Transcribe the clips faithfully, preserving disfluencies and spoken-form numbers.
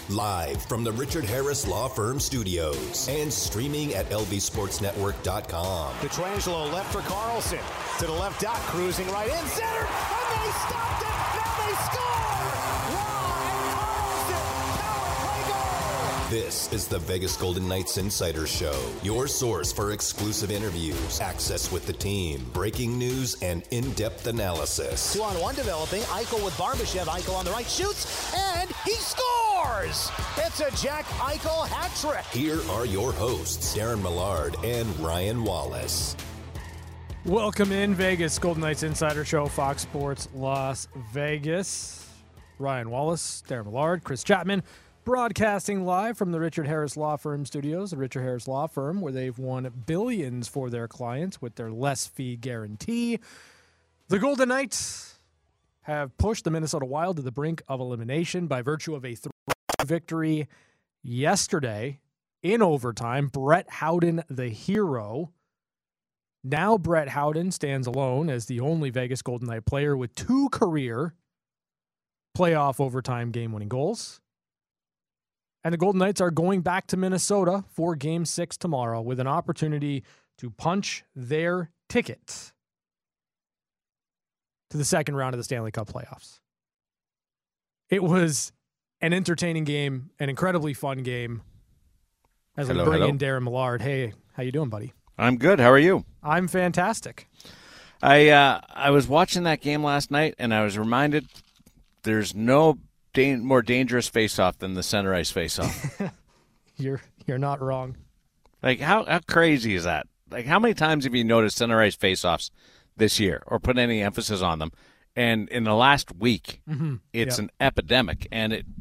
Live from the Richard Harris Law Firm studios and streaming at L V Sports Network dot com. Pietrangelo left for Carlson. To the left dot, cruising right in center. And they stopped it. Now they score. Ryan Carlson, power play goal. This is the Vegas Golden Knights Insider Show, your source for exclusive interviews, access with the team, breaking news, and in-depth analysis. Two on one developing. Eichel with Barbashev. Eichel on the right shoots, and he scores. It's a Jack Eichel hat trick. Here are your hosts, Darren Millard and Ryan Wallace. Welcome in, Vegas Golden Knights Insider Show, Fox Sports Las Vegas. Ryan Wallace, Darren Millard, Chris Chapman, broadcasting live from the Richard Harris Law Firm studios, the Richard Harris Law Firm, where they've won billions for their clients with their less fee guarantee. The Golden Knights have pushed the Minnesota Wild to the brink of elimination by virtue of a three victory yesterday in overtime. Brett Howden, the hero. Now Brett Howden stands alone as the only Vegas Golden Knight player with two career playoff overtime game-winning goals. And the Golden Knights are going back to Minnesota for Game six tomorrow with an opportunity to punch their ticket to the second round of the Stanley Cup playoffs. It was an entertaining game, an incredibly fun game. As hello, we bring hello. in Darren Millard. Hey, how you doing, buddy? I'm good. How are you? I'm fantastic. I uh, I was watching that game last night, and I was reminded there's no da- more dangerous face-off than the center ice face-off. You're you're not wrong. Like, how, how crazy is that? Like, how many times have you noticed center ice face-offs this year or put any emphasis on them? And in the last week, Mm-hmm. it's Yep. an epidemic, and it,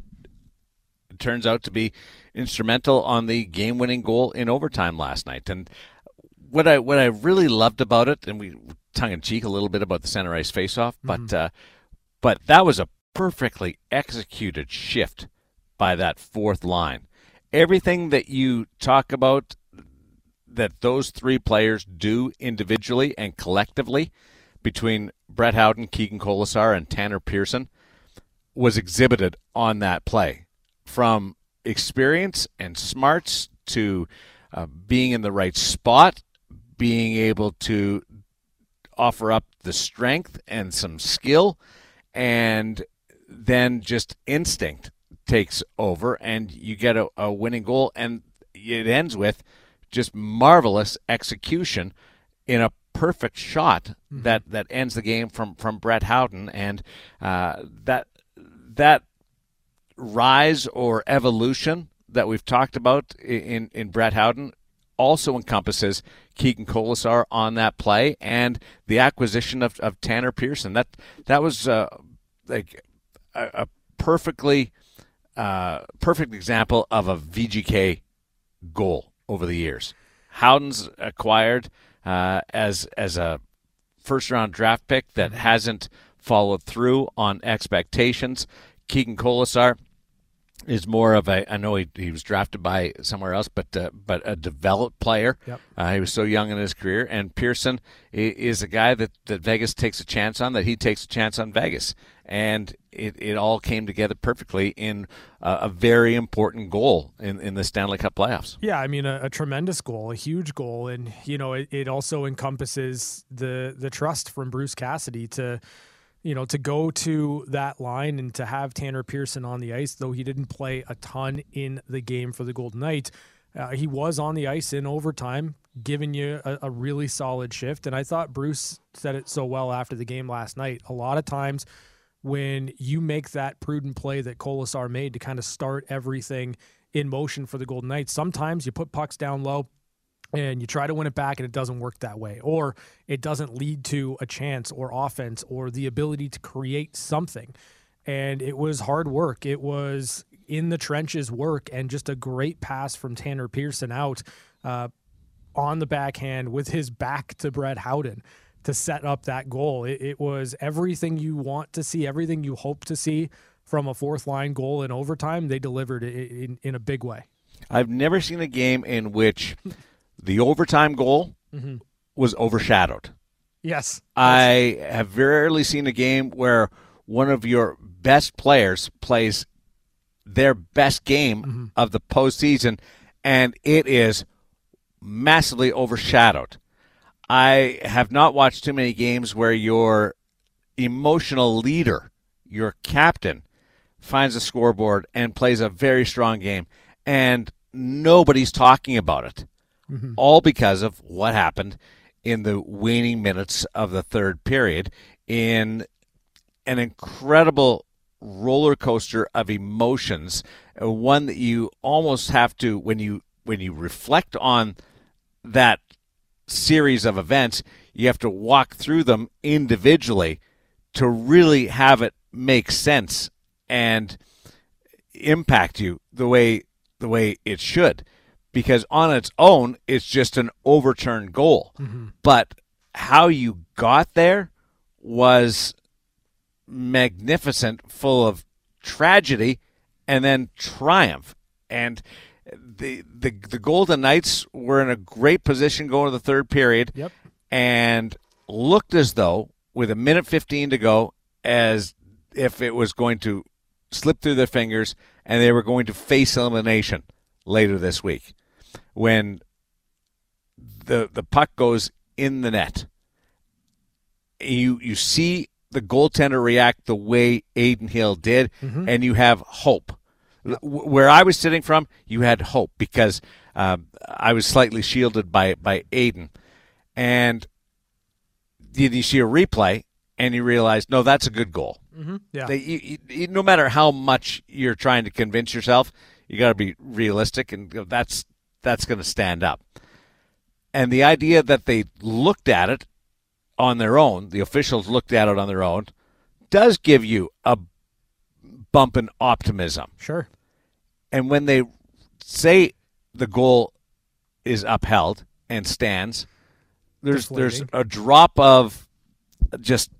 it turns out to be instrumental on the game-winning goal in overtime last night. And what I what I really loved about it, and we tongue-in-cheek a little bit about the center ice face-off, Mm-hmm. but uh, but that was a perfectly executed shift by that fourth line. Everything that you talk about that those three players do individually and collectively between Brett Howden, Keegan Kolesar, and Tanner Pearson was exhibited on that play. From experience and smarts to uh, being in the right spot, being able to offer up the strength and some skill, and then just instinct takes over, and you get a, a winning goal, and it ends with just marvelous execution in a perfect shot mm-hmm. that, that ends the game from, from Brett Howden, and uh, that that rise or evolution that we've talked about in, in Brett Howden also encompasses Keegan Kolesar on that play and the acquisition of, of Tanner Pearson. That that was uh, like a, a perfectly uh, perfect example of a V G K goal over the years. Howden's acquired uh, as as a first round draft pick that hasn't followed through on expectations. Keegan Kolesar is more of a, I know he, he was drafted by somewhere else, but uh, but a developed player. Yep. Uh, he was so young in his career. And Pearson is a guy that, that Vegas takes a chance on, that he takes a chance on Vegas. And it, it all came together perfectly in a, a very important goal in, in the Stanley Cup playoffs. Yeah, I mean, a, a tremendous goal, a huge goal. And, you know, it, it also encompasses the the trust from Bruce Cassidy to – you know, to go to that line and to have Tanner Pearson on the ice, though he didn't play a ton in the game for the Golden Knights. Uh, he was on the ice in overtime, giving you a, a really solid shift. And I thought Bruce said it so well after the game last night. A lot of times when you make that prudent play that Kolesar made to kind of start everything in motion for the Golden Knights, sometimes you put pucks down low and you try to win it back and it doesn't work that way, or it doesn't lead to a chance or offense or the ability to create something. And it was hard work. It was in the trenches work and just a great pass from Tanner Pearson out uh, on the backhand with his back to Brett Howden to set up that goal. It, it was everything you want to see, everything you hope to see from a fourth line goal in overtime. They delivered it in, in a big way. I've never seen a game in which the overtime goal mm-hmm. was overshadowed. Yes. I have rarely seen a game where one of your best players plays their best game mm-hmm. of the postseason, and it is massively overshadowed. I have not watched too many games where your emotional leader, your captain, finds a scoreboard and plays a very strong game, and nobody's talking about it, mm-hmm. all because of what happened in the waning minutes of the third period in an incredible roller coaster of emotions, one that you almost have to, when you when you reflect on that series of events, you have to walk through them individually to really have it make sense and impact you the way the way it should. Because on its own, it's just an overturned goal. Mm-hmm. But how you got there was magnificent, full of tragedy and then triumph. And the the the Golden Knights were in a great position going to the third period, yep. and looked as though, with a minute fifteen to go, as if it was going to slip through their fingers and they were going to face elimination later this week. When the the puck goes in the net, you you see the goaltender react the way Adin Hill did, mm-hmm. and you have hope. Where I was sitting from, you had hope because uh, I was slightly shielded by by Adin, and you, you see a replay and you realize, no, that's a good goal. Mm-hmm. Yeah. They, you, you, no matter how much you're trying to convince yourself, you got to be realistic, and that's that's going to stand up. And the idea that they looked at it on their own, the officials looked at it on their own, does give you a bump in optimism. Sure. And when they say the goal is upheld and stands, there's Deflating. there's a drop of just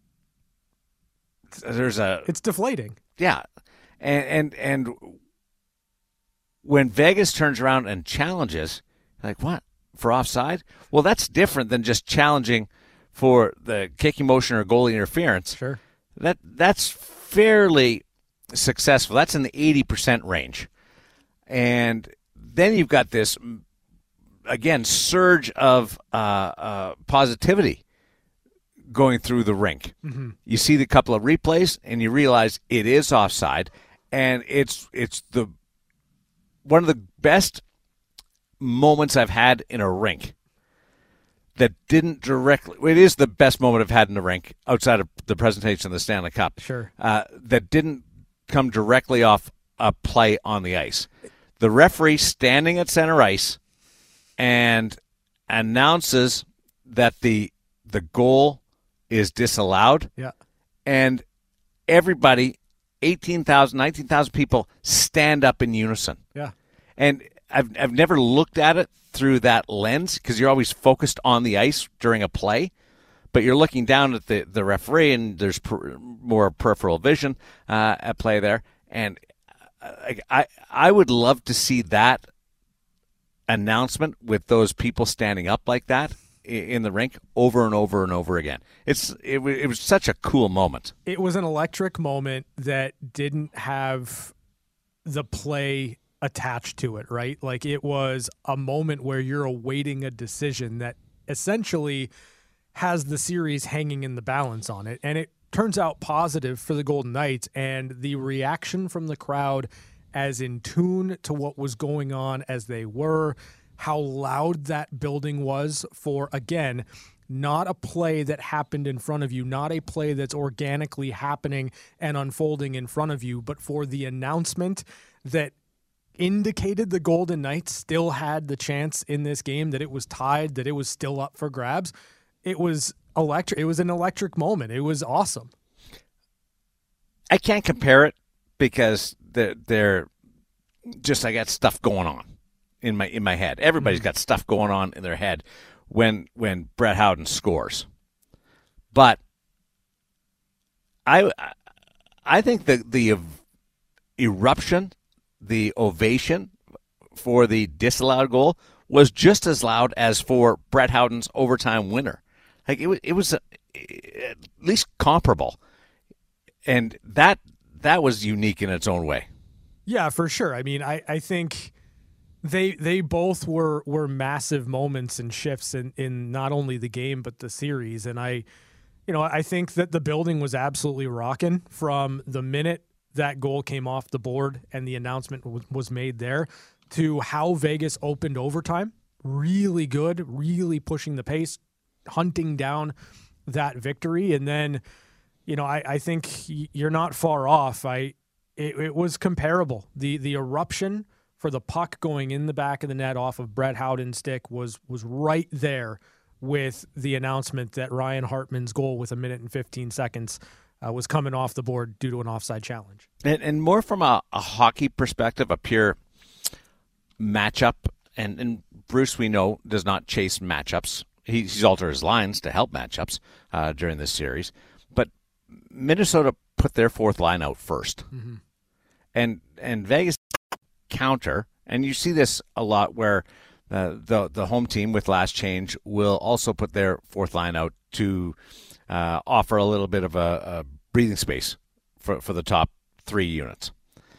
there's a it's deflating. Yeah. And and and when Vegas turns around and challenges, like, what? For offside? Well, that's different than just challenging for the kicking motion or goalie interference. Sure. That that's fairly successful. That's in the eighty percent range. And then you've got this, again, surge of uh, uh, positivity going through the rink. Mm-hmm. You see the couple of replays, and you realize it is offside, and it's it's the one of the best moments I've had in a rink that didn't directly – it is the best moment I've had in a rink outside of the presentation of the Stanley Cup. Sure. Uh, that didn't come directly off a play on the ice. The referee standing at center ice and announces that the the goal is disallowed. Yeah. And everybody, eighteen thousand, nineteen thousand people, stand up in unison. Yeah. And I've I've never looked at it through that lens because you're always focused on the ice during a play, but you're looking down at the, the referee and there's per, more peripheral vision uh, at play there. And I, I I would love to see that announcement with those people standing up like that in the rink over and over and over again. It's it, it was such a cool moment. It was an electric moment that didn't have the play attached to it, right? Like, it was a moment where you're awaiting a decision that essentially has the series hanging in the balance on it. And it turns out positive for the Golden Knights, and the reaction from the crowd as in tune to what was going on as they were, how loud that building was for, again, not a play that happened in front of you, not a play that's organically happening and unfolding in front of you, but for the announcement that indicated the Golden Knights still had the chance in this game, that it was tied, that it was still up for grabs. It was electric. It was an electric moment. It was awesome. I can't compare it because they're, they're just, I got stuff going on in my in my head. Everybody's mm-hmm. got stuff going on in their head when when Brett Howden scores. But I I think the the eruption, the ovation for the disallowed goal was just as loud as for Brett Howden's overtime winner. Like, it was, it was a, at least comparable, and that that was unique in its own way. Yeah, for sure. I mean, I, I think they they both were were massive moments and shifts in, in not only the game but the series. And I, you know, I think that the building was absolutely rocking from the minute that goal came off the board and the announcement w- was made there to how Vegas opened overtime. Really good, really pushing the pace, hunting down that victory. And then, you know, I, I think you're not far off. I it, it was comparable. The the eruption for the puck going in the back of the net off of Brett Howden's stick was was right there with the announcement that Ryan Hartman's goal with a minute and fifteen seconds uh, was coming off the board due to an offside challenge. And, and more from a, a hockey perspective, a pure matchup. And, and Bruce, we know, does not chase matchups. He, he's altered his lines to help matchups uh, during this series. But Minnesota put their fourth line out first. Mm-hmm. And and Vegas counter, and you see this a lot where uh, the the home team with last change will also put their fourth line out to uh, offer a little bit of a, a breathing space for, for the top three units.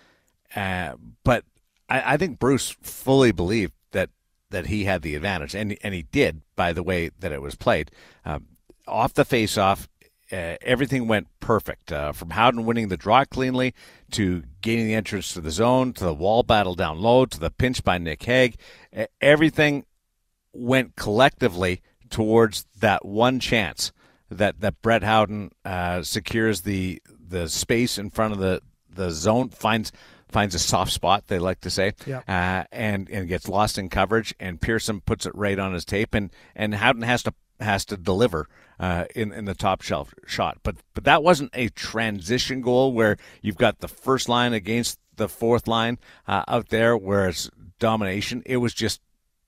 Uh, but I, I think Bruce fully believed that that he had the advantage, and and he did by the way that it was played. Um, off the face-off, uh, everything went perfect. Uh, from Howden winning the draw cleanly to gaining the entrance to the zone, to the wall battle down low, to the pinch by Nick Hague, uh, everything went collectively towards that one chance that that Brett Howden uh, secures the the space in front of the the zone, finds. finds a soft spot, they like to say, yep. uh, and and gets lost in coverage, and Pearson puts it right on his tape, and, and Howden has to has to deliver uh, in in the top shelf shot. But but that wasn't a transition goal where you've got the first line against the fourth line uh, out there, where it's domination. It was just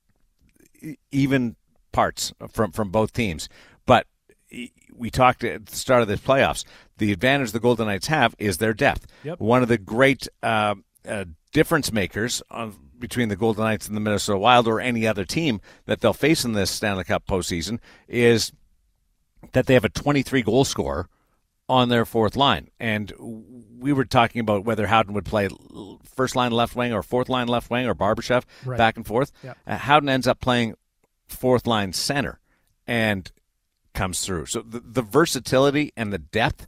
even parts from from both teams. But we talked at the start of the playoffs. The advantage the Golden Knights have is their depth. Yep. One of the great uh, uh, difference makers of, between the Golden Knights and the Minnesota Wild or any other team that they'll face in this Stanley Cup postseason is that they have a twenty-three goal scorer on their fourth line. And we were talking about whether Howden would play first line left wing or fourth line left wing or Barbashev right. back and forth. Yep. Uh, Howden ends up playing fourth line center and comes through. So the, the versatility and the depth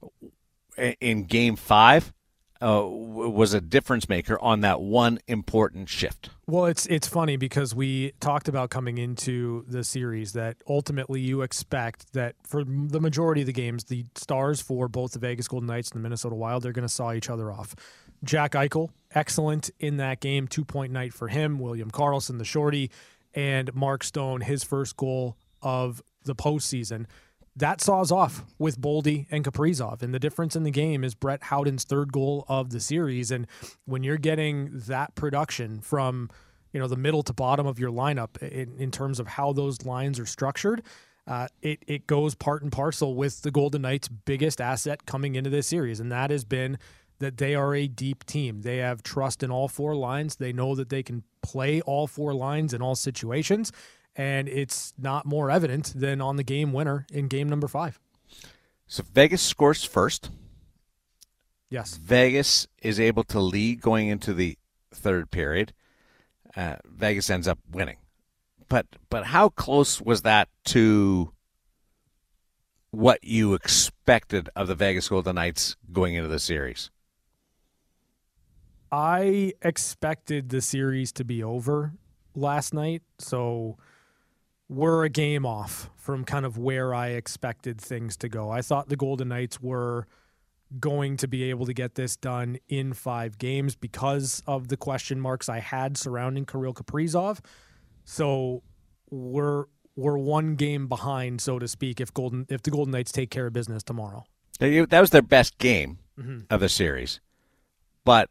in Game Five uh, was a difference maker on that one important shift. Well, it's it's funny because we talked about coming into the series that ultimately you expect that for the majority of the games, the stars for both the Vegas Golden Knights and the Minnesota Wild, they're going to saw each other off. Jack Eichel, excellent in that game, two-point night for him. William Karlsson, the shorty, and Mark Stone, his first goal of the postseason. That saws off with Boldy and Kaprizov. And the difference in the game is Brett Howden's third goal of the series. And when you're getting that production from, you know, the middle to bottom of your lineup in, in terms of how those lines are structured, uh, it, it goes part and parcel with the Golden Knights' biggest asset coming into this series. And that has been that they are a deep team. They have trust in all four lines. They know that they can play all four lines in all situations. And it's not more evident than on the game winner in game number five. So Vegas scores first. Yes. Vegas is able to lead going into the third period. Uh, Vegas ends up winning. But but how close was that to what you expected of the Vegas Golden Knights going into the series? I expected the series to be over last night, so we're a game off from kind of where I expected things to go. I thought the Golden Knights were going to be able to get this done in five games because of the question marks I had surrounding Kirill Kaprizov. So we're we're one game behind, so to speak, if Golden if the Golden Knights take care of business tomorrow. That was their best game mm-hmm. of the series. But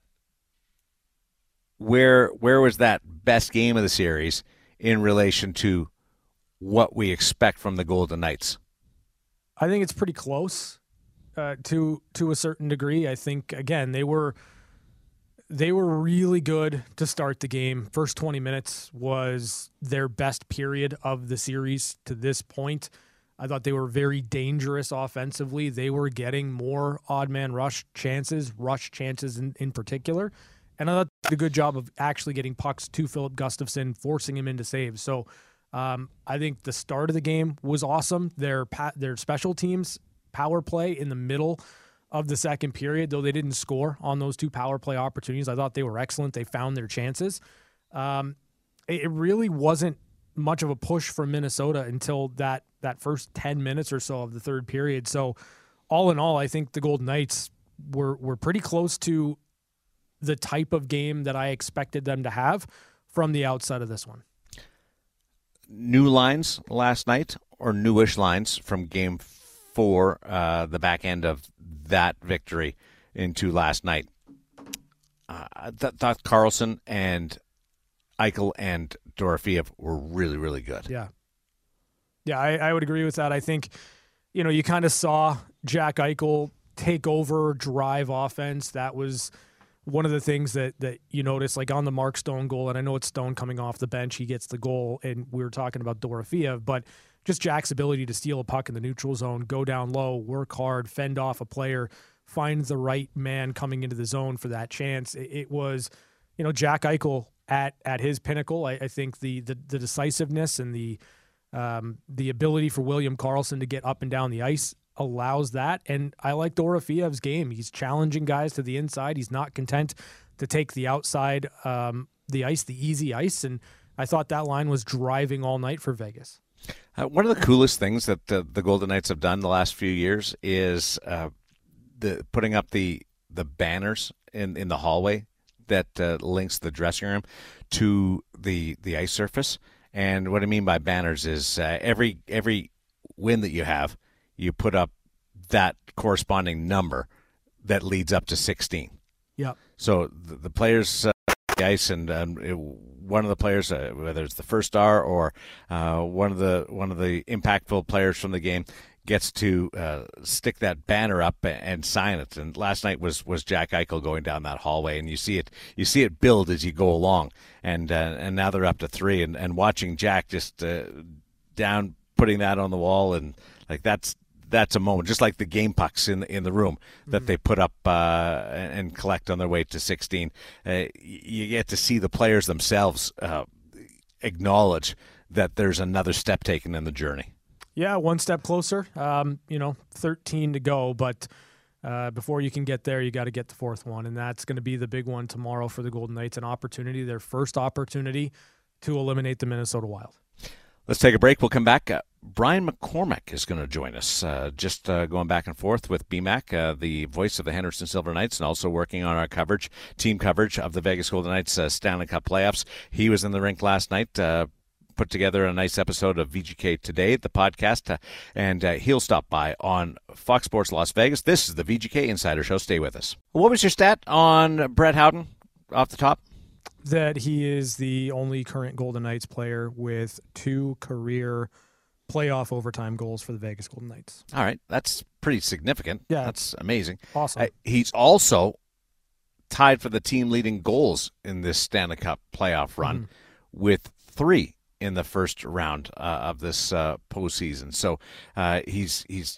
where where was that best game of the series in relation to what we expect from the Golden Knights? I think it's pretty close uh, to to a certain degree. I think again they were they were really good to start the game. First twenty minutes was their best period of the series to this point. I thought they were very dangerous offensively. They were getting more odd man rush chances, rush chances in, in particular. And I thought they did a good job of actually getting pucks to Philip Gustafsson, forcing him into saves. So um, I think the start of the game was awesome. Their pa- their special teams power play in the middle of the second period, though they didn't score on those two power play opportunities, I thought they were excellent. They found their chances. Um, it, it really wasn't much of a push from Minnesota until that that first ten minutes or so of the third period. So all in all, I think the Golden Knights were were pretty close to the type of game that I expected them to have from the outset of this one. New lines last night, or newish lines from game four, uh, the back end of that victory into last night. Uh, I th- thought Karlsson and Eichel and Dorofeev were really, really good. Yeah. Yeah, I, I would agree with that. I think, you know, you kind of saw Jack Eichel take over, drive offense. That was one of the things that that you notice, like on the Mark Stone goal, and I know it's Stone coming off the bench, he gets the goal, and we were talking about Dorofeev, but just Jack's ability to steal a puck in the neutral zone, go down low, work hard, fend off a player, find the right man coming into the zone for that chance. It, it was, you know, Jack Eichel at at his pinnacle. I, I think the, the the decisiveness and the um, the ability for William Karlsson to get up and down the ice allows that. And I like Dorofeev's game. He's challenging guys to the inside. He's not content to take the outside, um, the ice, the easy ice. And I thought that line was driving all night for Vegas. Uh, one of the coolest things that the, the Golden Knights have done the last few years is uh, the putting up the the banners in, in the hallway that uh, links the dressing room to the the ice surface. And what I mean by banners is uh, every every win that you have, you put up that corresponding number that leads up to sixteen. Yeah. So the, the players uh, the ice and um, it, one of the players, uh, whether it's the first star or uh, one of the one of the impactful players from the game, gets to uh, stick that banner up and sign it. And last night was was Jack Eichel going down that hallway, and you see it you see it build as you go along. And uh, and now they're up to three, and, and watching Jack just uh, down putting that on the wall, and like that's that's a moment, just like the game pucks in the, in the room that mm-hmm. they put up uh, and collect on their way to sixteen. Uh, you get to see the players themselves uh, acknowledge that there's another step taken in the journey. Yeah, one step closer. Um, you know, thirteen to go, but uh, before you can get there, you got to get the fourth one, and that's going to be the big one tomorrow for the Golden Knights, an opportunity, their first opportunity to eliminate the Minnesota Wild. Let's take a break. We'll come back. Uh, Brian McCormack is going to join us, uh, just uh, going back and forth with B Mac, uh, the voice of the Henderson Silver Knights, and also working on our coverage, team coverage of the Vegas Golden Knights uh, Stanley Cup playoffs. He was in the rink last night, uh, put together a nice episode of V G K Today, the podcast, uh, and uh, he'll stop by on Fox Sports Las Vegas. This is the V G K Insider Show. Stay with us. What was your stat on Brett Howden off the top? That he is the only current Golden Knights player with two career playoff overtime goals for the Vegas Golden Knights. All right. That's pretty significant. Yeah. That's amazing. Awesome. Uh, he's also tied for the team leading goals in this Stanley Cup playoff run mm-hmm. with three in the first round uh, of this uh, postseason. So uh, he's he's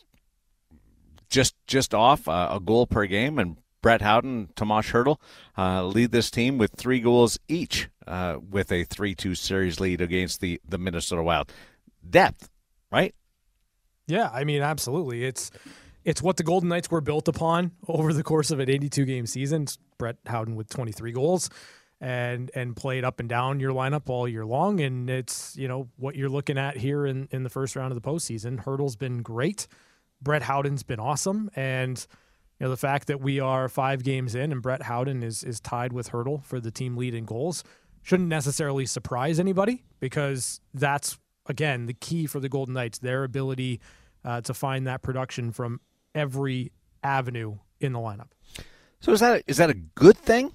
just just off uh, a goal per game, and Brett Howden, Tomas Hertl uh, lead this team with three goals each, uh, with a three two series lead against the, the Minnesota Wild. Depth, right? Yeah, I mean, absolutely. It's it's what the Golden Knights were built upon over the course of an eighty-two game season. It's Brett Howden with twenty-three goals and and played up and down your lineup all year long. And it's, you know, what you're looking at here in, in the first round of the postseason. Hertl's been great. Brett Howden's been awesome. And you know, the fact that we are five games in and Brett Howden is is tied with Hertl for the team lead in goals shouldn't necessarily surprise anybody, because that's, again, the key for the Golden Knights, their ability uh, to find that production from every avenue in the lineup. So is that is that a good thing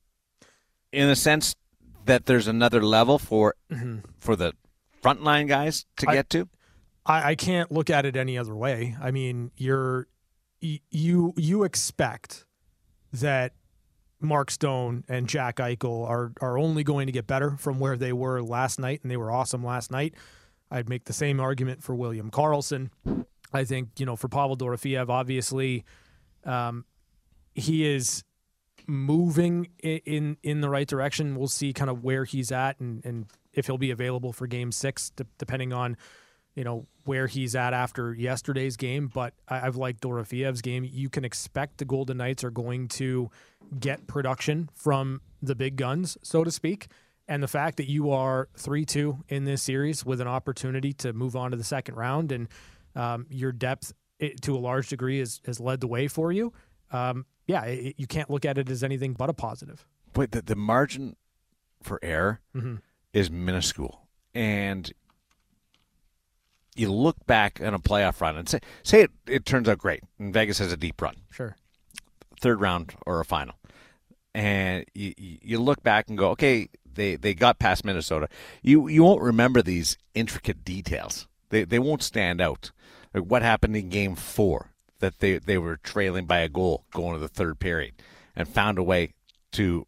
in the sense that there's another level for mm-hmm. for the frontline guys to I, get to? I, I can't look at it any other way. I mean, you're you you expect that Mark Stone and Jack Eichel are are only going to get better from where they were last night, and they were awesome last night. I'd make the same argument for William Karlsson. I think, you know, for Pavel Dorofeev, obviously, um, he is moving in in the right direction. We'll see kind of where he's at and, and if he'll be available for game six, d- depending on, you know, where he's at after yesterday's game. But I, I've liked Dorofiev's game. You can expect the Golden Knights are going to get production from the big guns, so to speak. And the fact that you are three two in this series with an opportunity to move on to the second round and um, your depth it, to a large degree has, has led the way for you. Um, yeah, it, you can't look at it as anything but a positive. But the, the margin for error mm-hmm. is minuscule. And you look back on a playoff run and say, say it, it turns out great, and Vegas has a deep run. Sure. Third round or a final. And you, you look back and go, okay, they, they got past Minnesota. You you won't remember these intricate details. They they won't stand out. Like what happened in game four, that they, they were trailing by a goal going to the third period and found a way to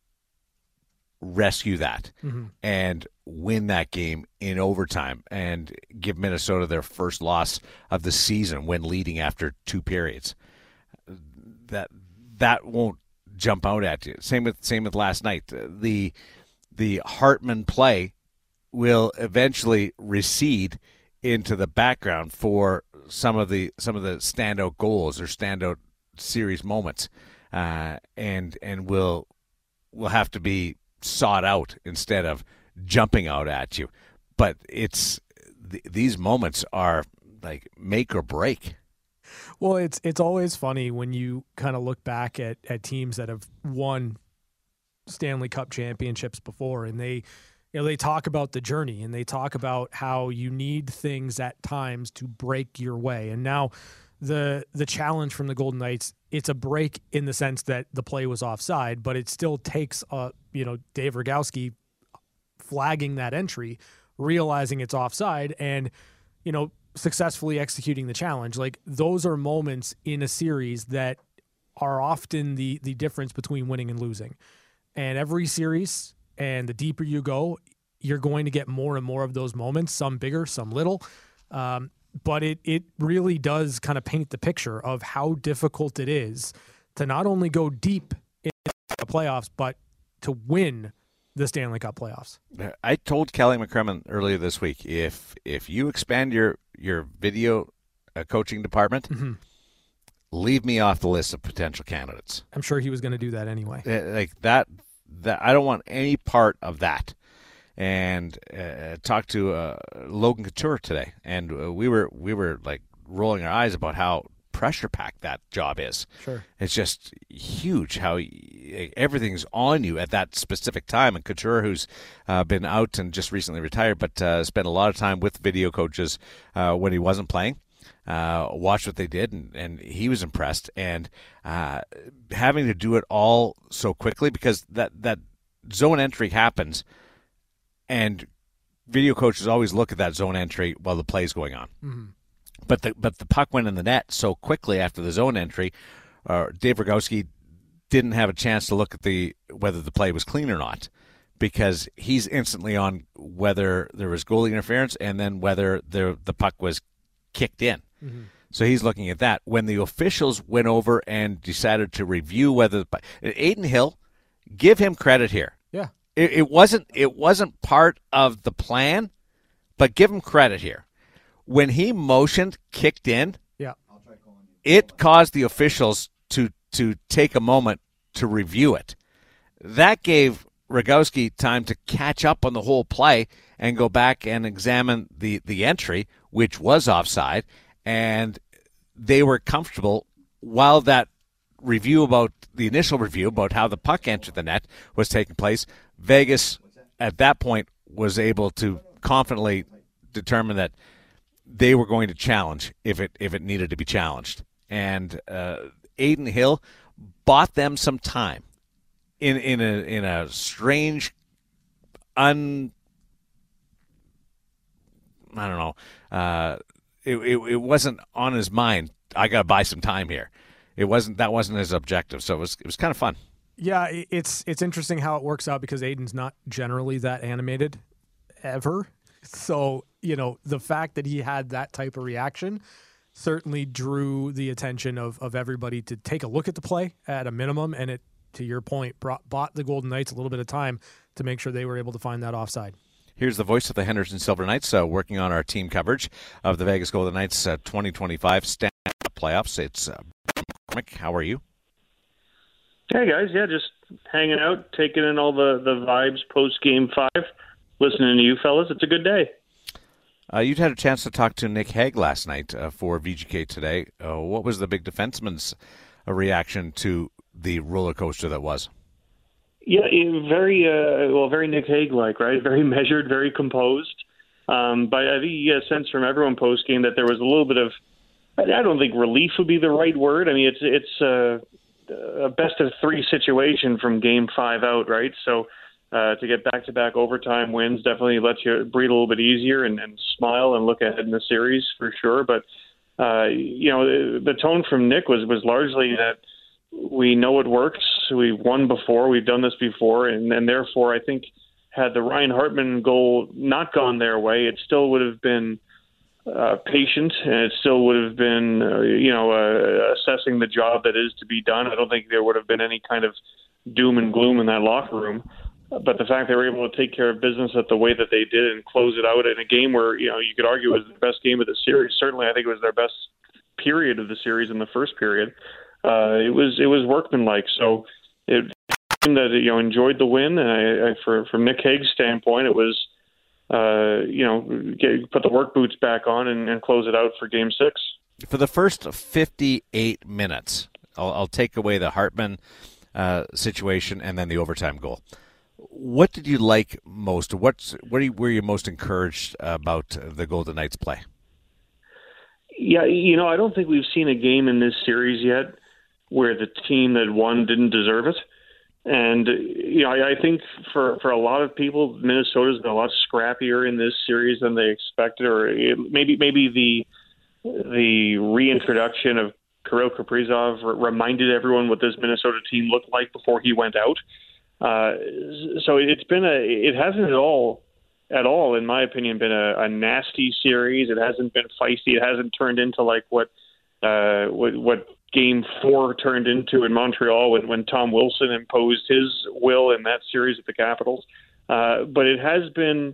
rescue that mm-hmm. and win that game in overtime and give Minnesota their first loss of the season when leading after two periods. That that won't jump out at you. Same with same with last night. The the Hartman play will eventually recede into the background for some of the some of the standout goals or standout series moments, uh, and and will will have to be sought out instead of jumping out at you. But it's th- these moments are like make or break. Well, it's it's always funny when you kind of look back at, at teams that have won Stanley Cup championships before, and they you know they talk about the journey and they talk about how you need things at times to break your way. And now the the challenge from the Golden Knights, it's a break in the sense that the play was offside, but it still takes uh you know Dave Rogowski flagging that entry, realizing it's offside, and you know successfully executing the challenge. Like those are moments in a series that are often the the difference between winning and losing. And every series, and the deeper you go, you're going to get more and more of those moments, some bigger, some little. Um, but it it really does kind of paint the picture of how difficult it is to not only go deep in the playoffs, but to win the Stanley Cup playoffs. I told Kelly McCrimmon earlier this week, if if you expand your your video uh, coaching department, mm-hmm. leave me off the list of potential candidates. I'm sure he was going to do that anyway. Uh, like that, that I don't want any part of that. And uh, talked to uh, Logan Couture today, and uh, we were we were like rolling our eyes about how pressure packed that job is. Sure, it's just huge how y- everything's on you at that specific time. And Couture, who's uh, been out and just recently retired, but uh, spent a lot of time with video coaches uh, when he wasn't playing. Uh, watched what they did, and, and he was impressed. And uh, having to do it all so quickly, because that that zone entry happens. And video coaches always look at that zone entry while the play's going on. Mm-hmm. But the but the puck went in the net so quickly after the zone entry, uh, Dave Rogowski didn't have a chance to look at the whether the play was clean or not, because he's instantly on whether there was goalie interference and then whether the the puck was kicked in. Mm-hmm. So he's looking at that. When the officials went over and decided to review whether the Adin Hill, give him credit here. Yeah. It, it wasn't it wasn't part of the plan, but give him credit here. When he motioned, kicked in, yeah, it caused the officials to to take a moment to review it. That gave Rogowski time to catch up on the whole play and go back and examine the, the entry, which was offside, and they were comfortable while that review about the initial review about how the puck entered the net was taking place. Vegas at that point was able to confidently determine that they were going to challenge if it if it needed to be challenged. And uh, Adin Hill bought them some time in in a in a strange un I don't know uh, it, it it wasn't on his mind. I got to buy some time here. It wasn't that wasn't his objective. So it was it was kind of fun. Yeah, it's it's interesting how it works out, because Aiden's not generally that animated ever. So, you know, the fact that he had that type of reaction certainly drew the attention of, of everybody to take a look at the play at a minimum, and it to your point, brought, bought the Golden Knights a little bit of time to make sure they were able to find that offside. Here's the voice of the Henderson Silver Knights uh, working on our team coverage of the Vegas Golden Knights uh, twenty twenty-five Stanley Cup playoffs. It's uh, McCormick. How are you? Hey, guys. Yeah, just hanging out, taking in all the, the vibes post-game five, listening to you fellas. It's a good day. Uh, you'd had a chance to talk to Nick Hague last night uh, for V G K Today. Uh, what was the big defenseman's uh, reaction to the roller coaster that was? Yeah, very uh, well, very Nick Hague-like, right? Very measured, very composed. Um, but I think you get a sense from everyone post-game that there was a little bit of, I don't think relief would be the right word. I mean, it's it's uh, a best of three situation from game five out, right? So uh, to get back-to-back overtime wins definitely lets you breathe a little bit easier and, and smile and look ahead in the series for sure. But, uh, you know, the, the tone from Nick was, was largely that we know it works. We've won before. We've done this before. And, and therefore, I think had the Ryan Hartman goal not gone their way, it still would have been uh, patient, and it still would have been, uh, you know, uh, assessing the job that is to be done. I don't think there would have been any kind of doom and gloom in that locker room. But the fact they were able to take care of business at the way that they did and close it out in a game where, you know, you could argue it was the best game of the series. Certainly, I think it was their best period of the series in the first period. Uh, it was it was workmanlike. So it that you know enjoyed the win, and I, I, for from Nick Hague's standpoint, it was uh, you know get, put the work boots back on and, and close it out for Game Six. For the first fifty-eight minutes, I'll, I'll take away the Hartman uh, situation and then the overtime goal. What did you like most? What's what were you most encouraged about the Golden Knights' play? Yeah, you know, I don't think we've seen a game in this series yet where the team that won didn't deserve it. And, you know, I, I think for, for a lot of people, Minnesota's been a lot scrappier in this series than they expected, or it, maybe maybe the the reintroduction of Kirill Kaprizov reminded everyone what this Minnesota team looked like before he went out. Uh, so it's been a, it hasn't at all, at all, in my opinion, been a, a nasty series. It hasn't been feisty. It hasn't turned into like what, uh, what, what Game Four turned into in Montreal when, when Tom Wilson imposed his will in that series at the Capitals. Uh, but it has been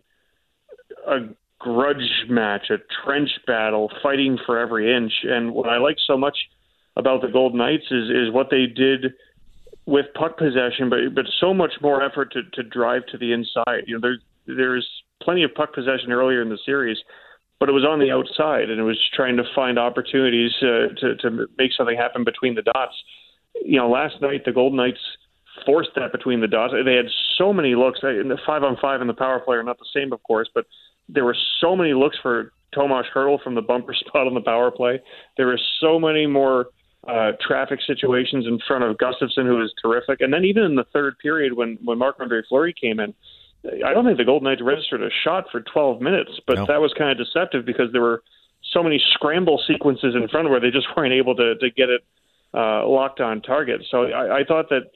a grudge match, a trench battle, fighting for every inch. And what I like so much about the Golden Knights is, is what they did with puck possession, but but so much more effort to, to drive to the inside. You know, there there's plenty of puck possession earlier in the series, but it was on the outside, and it was trying to find opportunities uh, to to make something happen between the dots. You know, last night the Golden Knights forced that between the dots. They had so many looks. In the five on five and the power play are not the same, of course, but there were so many looks for Tomas Hertl from the bumper spot on the power play. There were so many more Uh, traffic situations in front of Gustafsson, who was terrific. And then even in the third period when, when Marc-Andre Fleury came in, I don't think the Golden Knights registered a shot for twelve minutes, but no. That was kind of deceptive because there were so many scramble sequences in front where they just weren't able to, to get it uh, locked on target. So I, I thought that,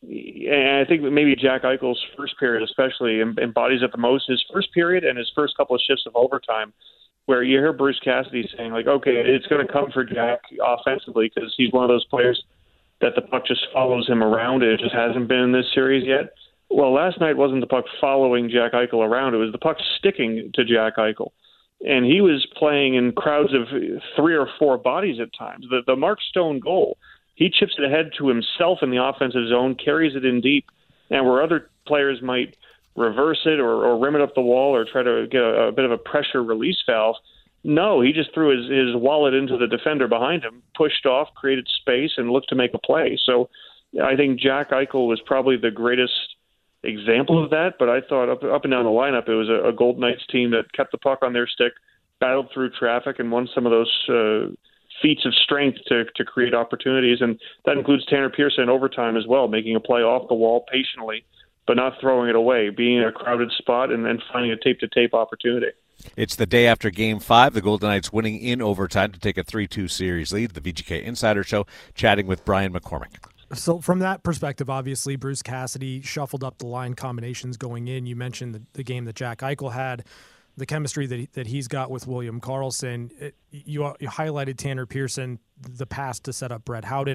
and I think maybe Jack Eichel's first period especially embodies it the most, his first period and his first couple of shifts of overtime, where you hear Bruce Cassidy saying, like, okay, it's going to come for Jack offensively because he's one of those players that the puck just follows him around. It just hasn't been in this series yet. Well, last night wasn't the puck following Jack Eichel around. It was the puck sticking to Jack Eichel. And he was playing in crowds of three or four bodies at times. The, the Mark Stone goal, he chips it ahead to himself in the offensive zone, carries it in deep, and where other players might reverse it or, or rim it up the wall or try to get a, a bit of a pressure release valve. No, he just threw his, his wallet into the defender behind him, pushed off, created space, and looked to make a play. So I think Jack Eichel was probably the greatest example of that, but I thought up, up and down the lineup, it was a, a Golden Knights team that kept the puck on their stick, battled through traffic, and won some of those uh, feats of strength to, to create opportunities. And that includes Tanner Pearson in overtime as well, making a play off the wall patiently, but not throwing it away, being in a crowded spot and then finding a tape-to-tape opportunity. It's the day after Game five, the Golden Knights winning in overtime to take a three two series lead. The V G K Insider Show, chatting with Brian McCormick. So from that perspective, obviously, Bruce Cassidy shuffled up the line combinations going in. You mentioned the, the game that Jack Eichel had, the chemistry that he, that he's got with William Karlsson. It, you, you highlighted Tanner Pearson, the pass to set up Brett Howden.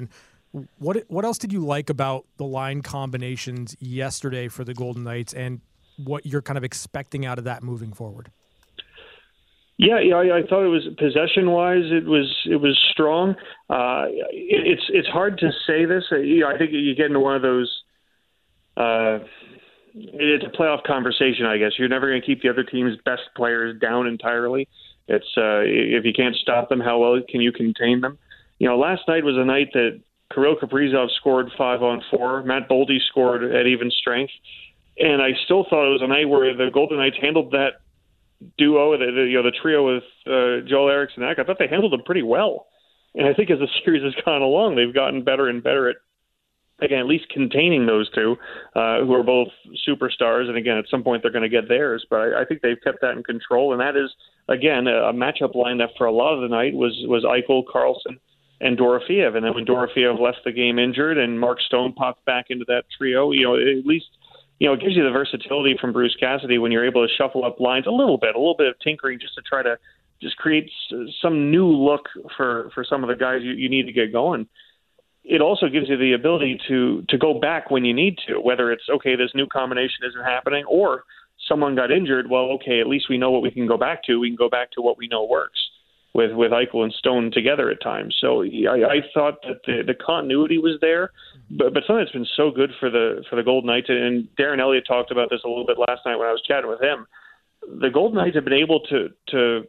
What what else did you like about the line combinations yesterday for the Golden Knights, and what you're kind of expecting out of that moving forward? Yeah, yeah, I, I thought it was possession-wise, it was it was strong. Uh, it, it's it's hard to say this. Uh, you know, I think you get into one of those. Uh, it's a playoff conversation, I guess. You're never going to keep the other team's best players down entirely. It's uh, if you can't stop them, how well can you contain them? You know, last night was a night that Kirill Kaprizov scored five on four. Matt Boldy scored at even strength, and I still thought it was a night where the Golden Knights handled that duo, the, the you know the trio with uh, Joel Eriksson. I thought they handled them pretty well, and I think as the series has gone along, they've gotten better and better at, again, at least containing those two, uh, who are both superstars. And again, at some point they're going to get theirs, but I, I think they've kept that in control. And that is, again, a, a matchup line that for a lot of the night was was Eichel, Karlsson, and Dorofeev. And then when Dorofeev left the game injured and Mark Stone popped back into that trio, you know, at least, you know, it gives you the versatility from Bruce Cassidy when you're able to shuffle up lines a little bit, a little bit of tinkering just to try to just create some new look for, for some of the guys you, you need to get going. It also gives you the ability to to go back when you need to, whether it's, okay, this new combination isn't happening, or someone got injured. Well, okay, at least we know what we can go back to. We can go back to what we know works with, with Eichel and Stone together at times. So I, I thought that the, the continuity was there, but, but something that's been so good for the for the Golden Knights, and Darren Elliott talked about this a little bit last night when I was chatting with him, the Golden Knights have been able to to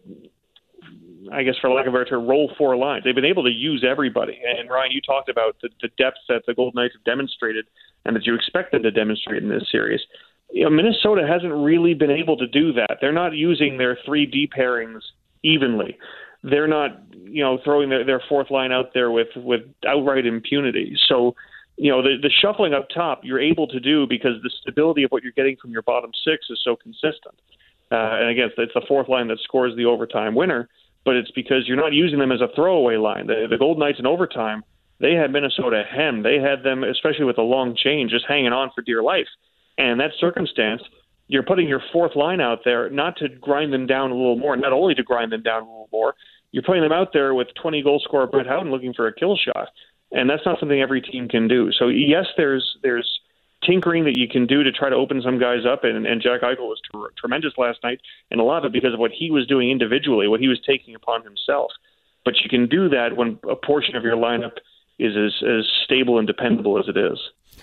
I guess for lack of a better term, roll four lines. They've been able to use everybody. And Ryan, you talked about the, the depth that the Golden Knights have demonstrated and that you expect them to demonstrate in this series. You know, Minnesota hasn't really been able to do that. They're not using their three D pairings evenly. They're not, you know, throwing their, their fourth line out there with, with outright impunity. So, you know, the, the shuffling up top you're able to do because the stability of what you're getting from your bottom six is so consistent. Uh, and again, it's the fourth line that scores the overtime winner. But it's because you're not using them as a throwaway line. The, the Golden Knights in overtime, they had Minnesota hemmed. They had them, especially with a long change, just hanging on for dear life. And in that circumstance, you're putting your fourth line out there not to grind them down a little more, not only to grind them down a little more, you're putting them out there with twenty-goal scorer Brett Howden looking for a kill shot. And that's not something every team can do. So, yes, there's there's tinkering that you can do to try to open some guys up, and, and Jack Eichel was ter- tremendous last night, and a lot of it because of what he was doing individually, what he was taking upon himself. But you can do that when a portion of your lineup is as, as stable and dependable as it is.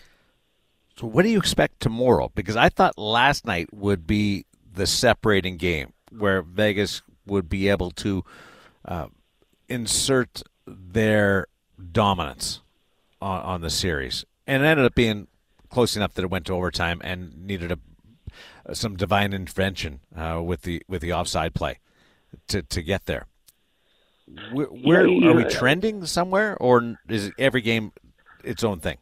So what do you expect tomorrow? Because I thought last night would be the separating game where Vegas would be able to uh, insert their dominance on, on the series. And it ended up being close enough that it went to overtime and needed a some divine intervention uh, with the with the offside play to to get there. Where, where yeah, are we trending somewhere, or is every game its own thing?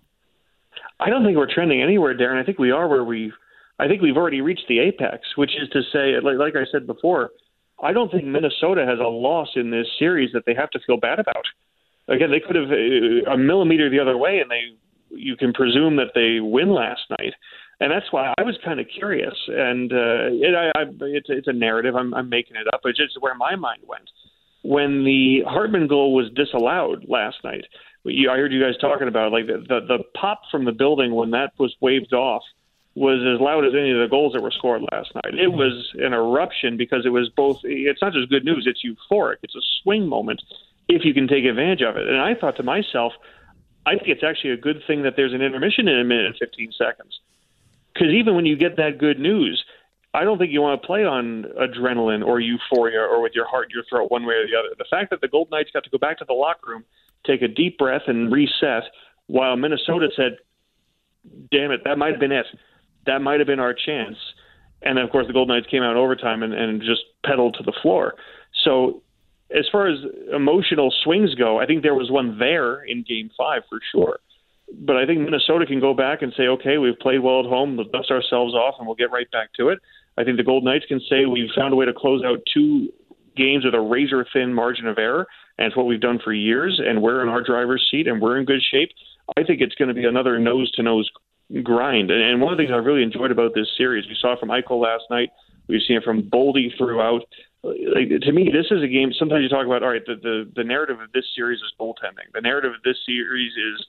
I don't think we're trending anywhere, Darren. I think we are where we. I think we've already reached the apex, which is to say, like, like I said before, I don't think Minnesota has a loss in this series that they have to feel bad about. Again, they could have a millimeter the other way, and they. You can presume that they win last night, and that's why I was kind of curious. And uh, it, I, I, it's, it's a narrative. I'm, I'm making it up. It's just where my mind went when the Hartman goal was disallowed last night. You, I heard you guys talking about like the, the the pop from the building when that was waved off was as loud as any of the goals that were scored last night. It was an eruption because it was both. It's not just good news. It's euphoric. It's a swing moment if you can take advantage of it. And I thought to myself, I think it's actually a good thing that there's an intermission in a minute and fifteen seconds. Because even when you get that good news, I don't think you want to play on adrenaline or euphoria or with your heart in your throat one way or the other. The fact that the Golden Knights got to go back to the locker room, take a deep breath and reset, while Minnesota said, damn it, that might have been it. That might have been our chance. And then, of course, the Golden Knights came out in overtime and, and just pedaled to the floor. So as far as emotional swings go, I think there was one there in Game five for sure. But I think Minnesota can go back and say, okay, we've played well at home, let's dust ourselves off, and we'll get right back to it. I think the Golden Knights can say we've found a way to close out two games with a razor-thin margin of error, and it's what we've done for years, and we're in our driver's seat, and we're in good shape. I think it's going to be another nose-to-nose grind. And one of the things I really enjoyed about this series, we saw it from Eichel last night, we've seen it from Boldy throughout. Like, to me, this is a game, sometimes you talk about, all right, the, the, the narrative of this series is goaltending. The narrative of this series is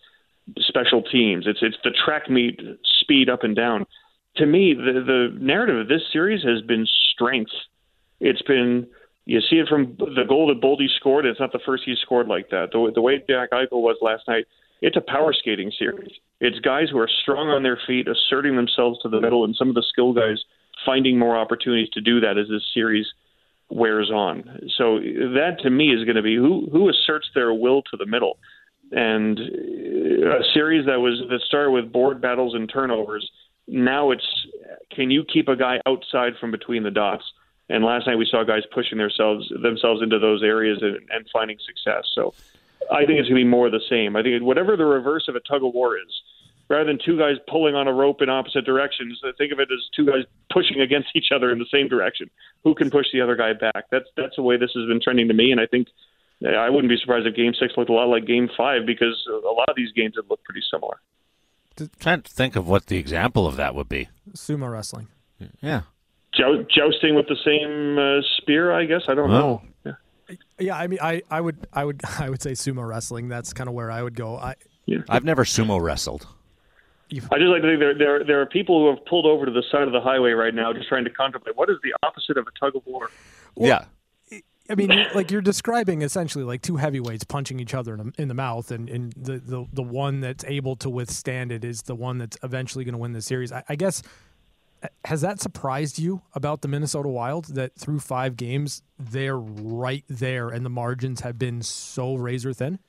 special teams. It's it's the track meet speed up and down. To me, the the narrative of this series has been strength. It's been, you see it from the goal that Boldy scored. It's not the first he's scored like that. The, the way Jack Eichel was last night, it's a power skating series. It's guys who are strong on their feet, asserting themselves to the middle, and some of the skill guys finding more opportunities to do that as this series wears on. So that, to me, is going to be who who asserts their will to the middle. And a series that was that started with board battles and turnovers, now it's, can you keep a guy outside from between the dots? And last night we saw guys pushing themselves themselves into those areas and, and finding success. So I think it's going to be more of the same. I think whatever the reverse of a tug of war is, rather than two guys pulling on a rope in opposite directions, think of it as two guys pushing against each other in the same direction. Who can push the other guy back? That's that's the way this has been trending to me, and I think I wouldn't be surprised if Game Six looked a lot like Game Five, because a lot of these games have looked pretty similar. Trying to think of what the example of that would be. Sumo wrestling. Yeah. Jousting with the same uh, spear, I guess. I don't oh. know. Yeah. yeah, I mean, I, I would, I would, I would say sumo wrestling. That's kind of where I would go. I, yeah. I've never sumo wrestled. I just like to think there, there, there are people who have pulled over to the side of the highway right now, just trying to contemplate what is the opposite of a tug of war. Well, yeah. I mean, like you're describing essentially like two heavyweights punching each other in the, in the mouth, and, and the, the the one that's able to withstand it is the one that's eventually going to win the series. I, I guess. Has that surprised you about the Minnesota Wild, that through five games, they're right there and the margins have been so razor thin?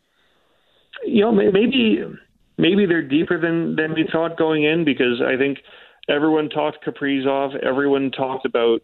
You know, maybe maybe they're deeper than, than we thought going in, because I think everyone talked Kaprizov, everyone talked about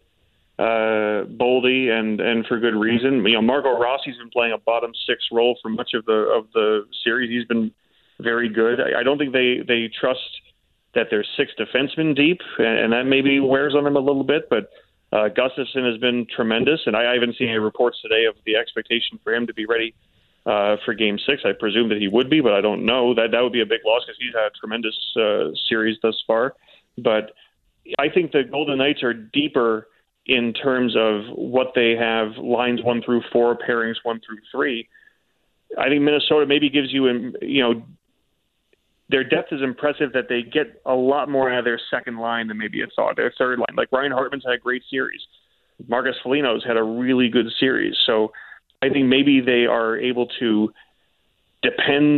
uh, Boldy, and, and for good reason. You know, Marco Rossi's been playing a bottom six role for much of the of the series. He's been very good. I, I don't think they, they trust that there's six defensemen deep, and that maybe wears on them a little bit. But uh, Gustafsson has been tremendous, and I, I haven't seen any reports today of the expectation for him to be ready uh, for Game Six. I presume that he would be, but I don't know. That that would be a big loss, because he's had a tremendous uh, series thus far. But I think the Golden Knights are deeper in terms of what they have, lines one through four, pairings one through three. I think Minnesota maybe gives you, you know, their depth is impressive, that they get a lot more out of their second line than maybe you thought. Their third line, like Ryan Hartman's had a great series. Marcus Foligno's had a really good series. So I think maybe they are able to depend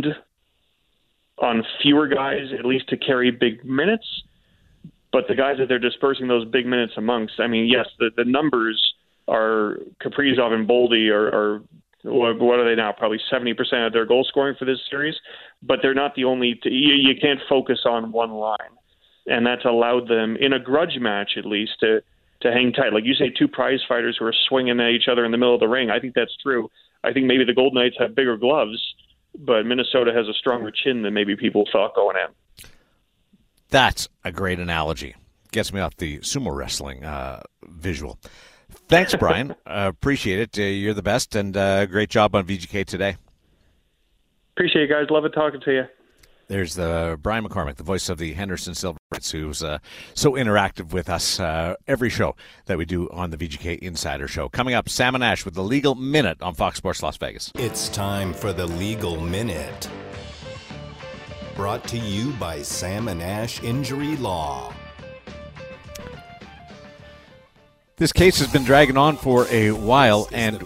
on fewer guys, at least to carry big minutes. But the guys that they're dispersing those big minutes amongst, I mean, yes, the, the numbers are Kaprizov and Boldy are, are what are they now? Probably seventy percent of their goal scoring for this series, but they're not the only. T- you, you can't focus on one line, and that's allowed them, in a grudge match at least, to to hang tight. Like you say, two prize fighters who are swinging at each other in the middle of the ring. I think that's true. I think maybe the Golden Knights have bigger gloves, but Minnesota has a stronger chin than maybe people thought going in. That's a great analogy. Gets me off the sumo wrestling uh, visual. Thanks, Brian. uh, appreciate it. Uh, you're the best, and uh, great job on V G K today. Appreciate you guys. Love it talking to you. There's uh, Brian McCormick, the voice of the Henderson Silverbirds, who's uh, so interactive with us uh, every show that we do on the V G K Insider Show. Coming up, Sam and Ash with the Legal Minute on Fox Sports Las Vegas. It's time for the Legal Minute. Brought to you by Sam and Ash Injury Law. This case has been dragging on for a while, and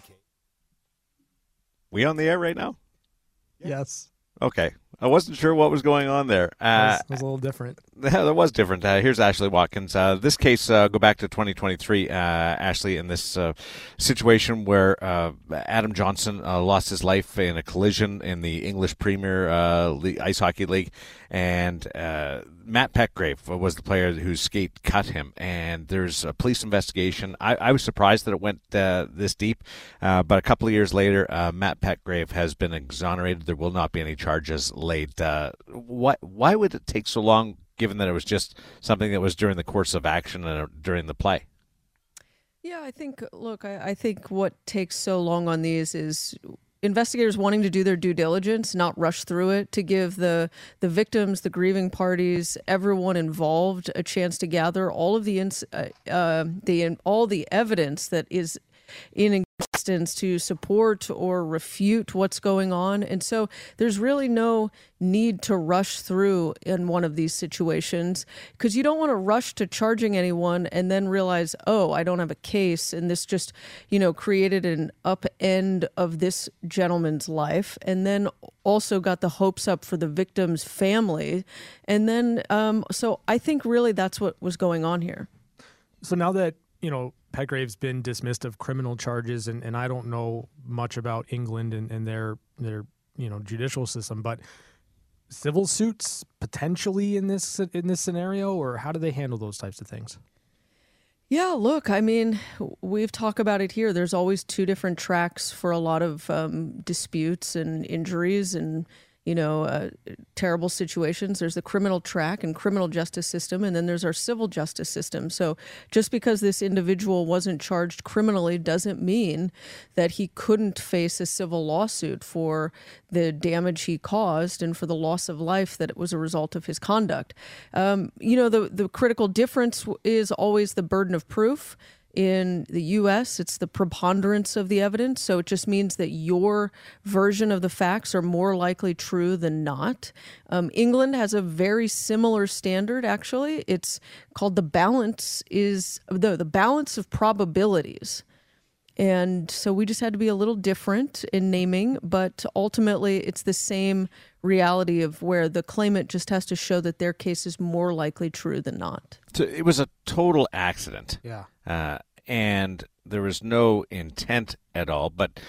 we on the air right now? Yes. Okay. I wasn't sure what was going on there. Uh, it, was, it was a little different. That was different. Uh, here's Ashley Watkins. Uh, this case, uh, go back to twenty twenty-three, uh, Ashley, in this uh, situation where uh, Adam Johnson uh, lost his life in a collision in the English Premier uh, League, Ice Hockey League, and uh, Matt Petgrave was the player whose skate cut him, and there's a police investigation. I, I was surprised that it went uh, this deep, uh, but a couple of years later, uh, Matt Petgrave has been exonerated. There will not be any charges laid. Uh, why, why would it take so long, given that it was just something that was during the course of action and during the play? Yeah, I think, look, I, I think what takes so long on these is investigators wanting to do their due diligence, not rush through it, to give the the victims, the grieving parties, everyone involved a chance to gather all of the ins, uh, uh, the all the evidence that is in existence distance to support or refute what's going on. And so there's really no need to rush through in one of these situations, because you don't want to rush to charging anyone and then realize, oh, I don't have a case, and this just, you know, created an upend of this gentleman's life, and then also got the hopes up for the victim's family. And then, um, so I think really that's what was going on here. So now that, you know, Petgrave's been dismissed of criminal charges, and, and I don't know much about England and, and their, their, you know, judicial system, but civil suits potentially in this in this scenario, or how do they handle those types of things? Yeah, look, I mean, we've talked about it here. There's always two different tracks for a lot of um, disputes and injuries and, you know, uh, terrible situations. There's the criminal track and criminal justice system, and then there's our civil justice system. So just because this individual wasn't charged criminally doesn't mean that he couldn't face a civil lawsuit for the damage he caused and for the loss of life that was a result of his conduct. Um, you know, the, the critical difference is always the burden of proof. In the U S, it's the preponderance of the evidence. So it just means that your version of the facts are more likely true than not. Um, England has a very similar standard, actually. It's called the balance is the, the balance of probabilities. And so we just had to be a little different in naming, but ultimately it's the same reality of where the claimant just has to show that their case is more likely true than not. So it was a total accident. Yeah. Uh, and there was no intent at all. But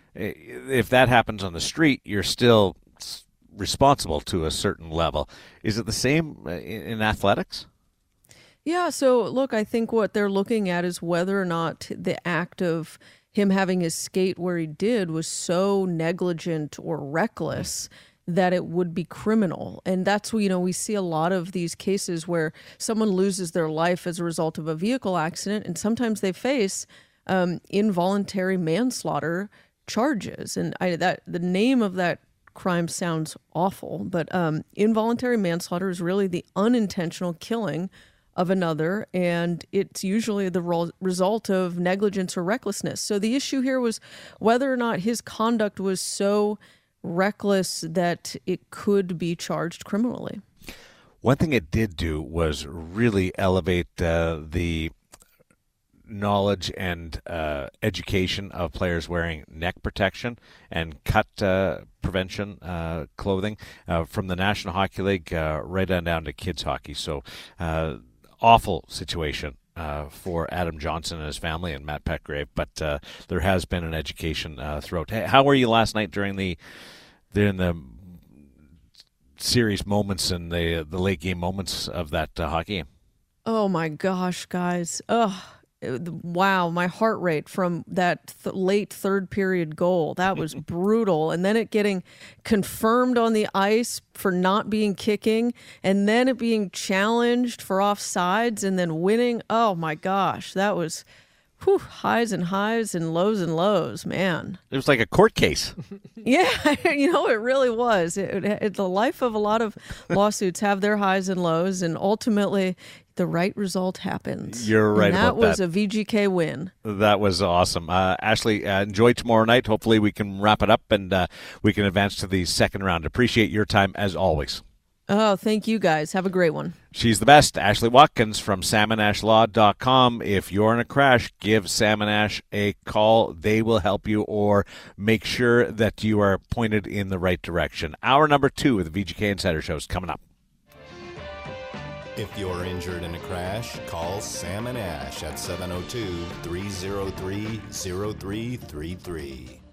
if that happens on the street, you're still responsible to a certain level. Is it the same in athletics? Yeah, so look, I think what they're looking at is whether or not the act of him having his skate where he did was so negligent or reckless that it would be criminal. And that's, you know, we see a lot of these cases where someone loses their life as a result of a vehicle accident, and sometimes they face um, involuntary manslaughter charges. And I, that the name of that crime sounds awful, but um, involuntary manslaughter is really the unintentional killing of another, and it's usually the ro- result of negligence or recklessness. So the issue here was whether or not his conduct was so reckless that it could be charged criminally. One thing it did do was really elevate uh, the knowledge and uh, education of players wearing neck protection and cut uh, prevention uh, clothing uh, from the National Hockey League uh, right on down to kids hockey. So uh, awful situation uh, for Adam Johnson and his family and Matt Petgrave, but uh, there has been an education uh, throughout. Hey, how were you last night during the during the series moments and the the late game moments of that uh, hockey game? Oh my gosh, guys! Ugh. Wow, my heart rate from that th- late third period goal, that was brutal. And then it getting confirmed on the ice for not being kicking, and then it being challenged for offsides and then winning. Oh my gosh, that was whew, highs and highs and lows and lows, man. It was like a court case. Yeah, you know, it really was. It, it, the life of a lot of lawsuits have their highs and lows, and ultimately the right result happens. You're right and that about that. was a V G K win. That was awesome. Uh, Ashley, uh, enjoy tomorrow night. Hopefully we can wrap it up and uh, we can advance to the second round. Appreciate your time as always. Oh, thank you guys. Have a great one. She's the best. Ashley Watkins from salmon ash law dot com. If you're in a crash, give Salmon Ash a call. They will help you, or make sure that you are pointed in the right direction. Hour number two of the V G K Insider Show is coming up. If you're injured in a crash, call Salmon Ash at seven oh two, three oh three, oh three three three.